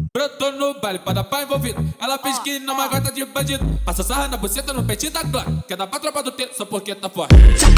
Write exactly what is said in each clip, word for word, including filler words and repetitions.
Brotou no baile pra dar pra envolvido. Ela fez que não mais gosta de bandido. Passa sarra na buceta no peitinho da Glock. Quer dar pra tropa do tempo só porque tá forte.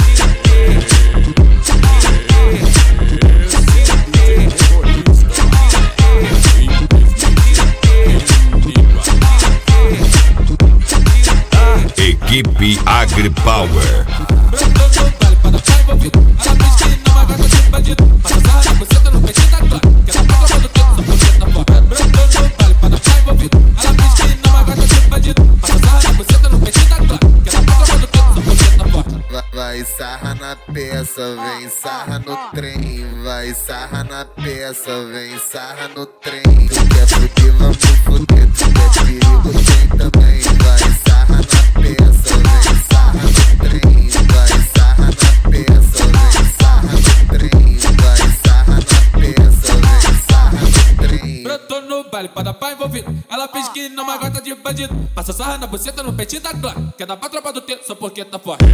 Equipe AgriPower. Brotou no baile pra dar pra envolvido. Ela fez que não mais gosta de bandido. Passa sarra na buceta no peitinho da Glock. Quer dar pra tropa do tempo só porque tá forte. Brotou no baile pra dar pra envolvido. Ela fez que não mais gosta de bandido. Passa sarra na buceta no peitinho da Glock. Quer dar pra tropa do tempo só porque tá forte. Vai sarra na peça, vem sarra no trem. Vai sarra na peça, vem sarra no trem. Tu quer fuder, vamos fuder. Tu quer perigo, tem também. Vai sarra na peça, vem sarra no trem. Vai sarra na peça, vem sarra no trem. Vai sarra na peça, vem sarra no trem. Brotou no baile pra dar pra envolvido. Ela fez que não mais gosta de bandido. Passa sarra na buceta no peitinho da Glock. Quer dar pra tropa do tempo só porque tá forte.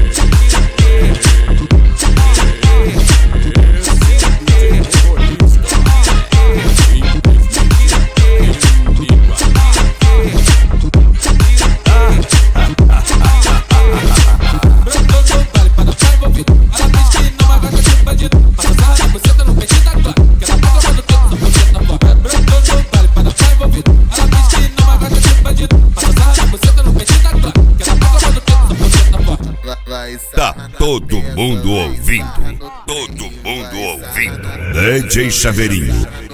Tá todo mundo ouvindo, todo mundo ouvindo. D J Chaveirinho.